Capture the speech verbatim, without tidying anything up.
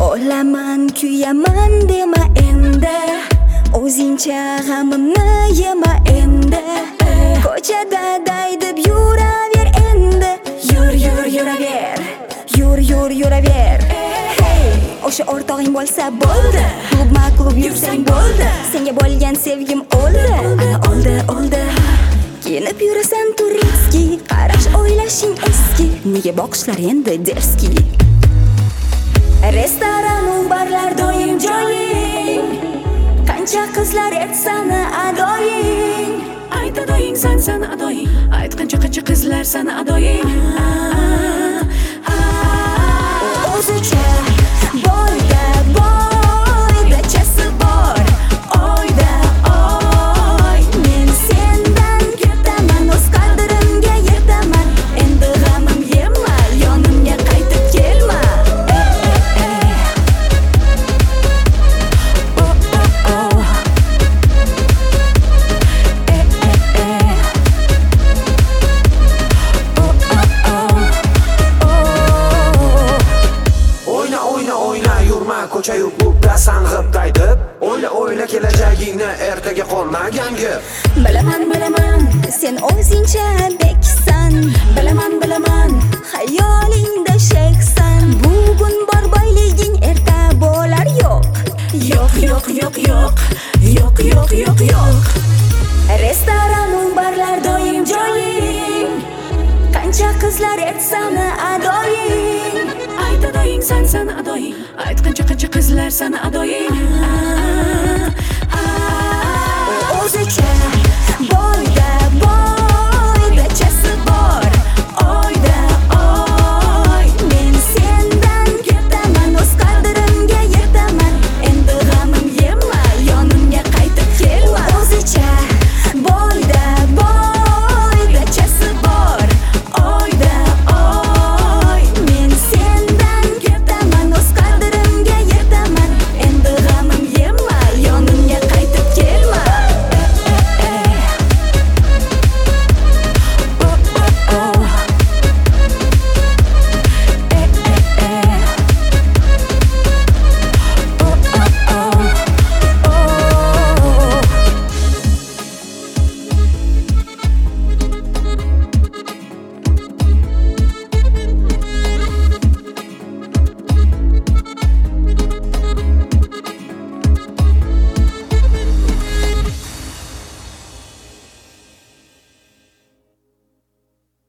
Olaman kuyaman dema endi, o'zingcha g'amimni yema endi. Ko'chada daydib yuraver endi, yur yur yuraver, yur yur yuraver. O'sha o'rtog'ing bo'lsa bo'ldi, klubma klub yursang bo'ldi. Senga bo'lgan sevgim o'ldi, ana o'ldi o'ldi. Kiyinib yurasan turistki, qarash o'ylashing eski. Nega boqishlar endi derski? Restoran, barlar doim joying. Qancha qizlar etsani adoying. Ayt adoying san san adoying. Ayt qancha qancha qizlar sana adoying. O'zicha boyda boyda chasi bor. Oyda oy men sendan ketaman, o'z qadrimga yetaman. Endi g'amim yema, yonimga qaytib kelma. Ko'chayu klubda sang'ib daydib, o'yla o'yla kelajagingni ertaga qolmagan gap. Bilaman bilaman sen o'zingcha beksan, bilaman bilaman xayolingda sheksan. Bugun bor boyliging erta bo'lar yo'q. Yo'q yo'q yo'q yo'q, yo'q yo'q yo'q yo'q. Restoran, barlar doim joying. Qancha qizlar etsani adoying. Ayt adoying san san adoying. Ayt qancha qancha qizlar sana adoying.